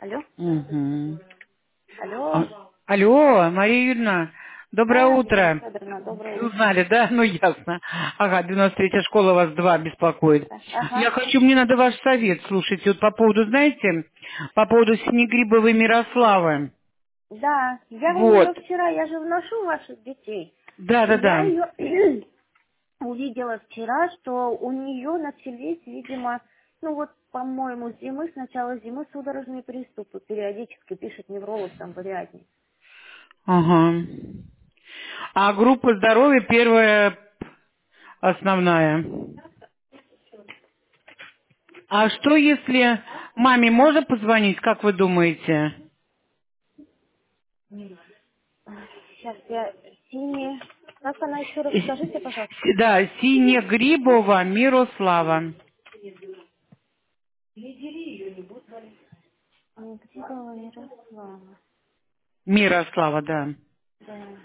Алло? Угу. Алло? Алло, Мария Юрьевна, доброе Да, Елена утро. Федоровна, доброе утро. Узнали, да? Ну, ясно. Ага, 93-я школа вас 2 беспокоит. Да. Я Ага. хочу, мне надо ваш совет. Слушайте, вот по поводу, знаете, по поводу Синегрибовой Мирославы. Да, я у Вот. нее вчера, я же вношу ваших детей, Да, и да, я да. ее увидела вчера, что у нее начались, видимо, ну вот, по-моему, с зимы, с начала зимы судорожные приступы. Периодически пишет невролог там в Ариадне. Ага. А группа здоровья первая основная. А что если маме можно позвонить, как вы думаете? Сейчас я синяя. Как она еще раз, скажите, пожалуйста. Да, Синегрибова Мирослава. Где была Ярослава? Мирослава, да. Да.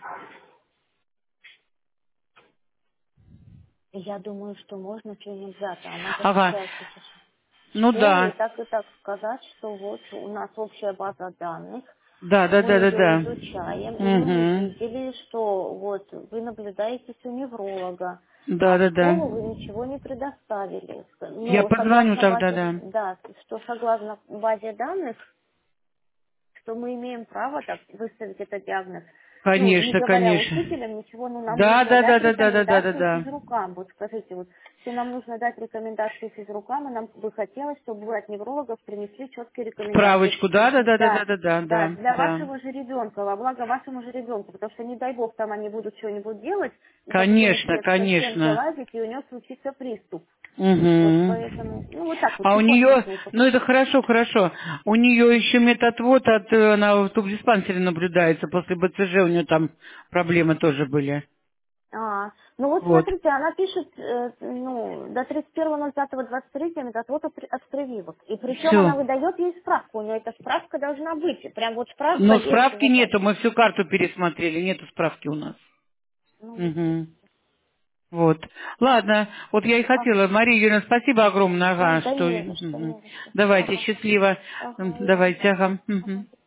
Я думаю, что можно, что нельзя-то. Она Ага. защищается сейчас. Ну Школы да. так и так сказать, что вот у нас общая база данных, Да, да, мы да, да, ее да. изучаем, и мы Угу. увидели, что вот вы наблюдаетесь у невролога, Да, а в да, да. школу вы ничего не предоставили. Я Но позвоню согласно тогда, базе, да. да, что согласно базе данных, что мы имеем право так выставить этот диагноз. Ну, не Конечно, говоря конечно. учителям ничего, но нам Да, нужно да, да, дать да, да, да, да, да, рекомендацию да. физрукам. Вот скажите, вот, что нам нужно дать рекомендацию физрукам, и нам бы хотелось, чтобы вы от неврологов принесли четкие рекомендации. Справочку, да, да, да, да, да, Да, да, да, да, да, для да. вашего же ребенка, во благо вашему же ребенку, потому что, не дай бог, там они будут что-нибудь делать, допустим, Конечно, если к стенке конечно. лазить, и у нее случится приступ. Вот Угу. поэтому, ну вот так вот, А у нее, хипотезный. ну это хорошо, хорошо. У нее еще методвод она в тубдиспансере наблюдается. После БЦЖ у нее там проблемы тоже были. Ну вот Вот. смотрите, она пишет, ну, до 31.05.23 метод от прививок. И причем она Все. выдает ей справку. У нее эта справка должна быть. Прям вот справка Но есть справки вот. нету, мы всю карту пересмотрели, нету справки у нас. Ну вот. Угу. Вот. Ладно, вот я и хотела. Мария Юрьевна, спасибо огромное, ага, Да что... не за что, Мгм. не за что. Давайте, Ага. счастливо. Ага. Давайте, ага. Ага. Мгм.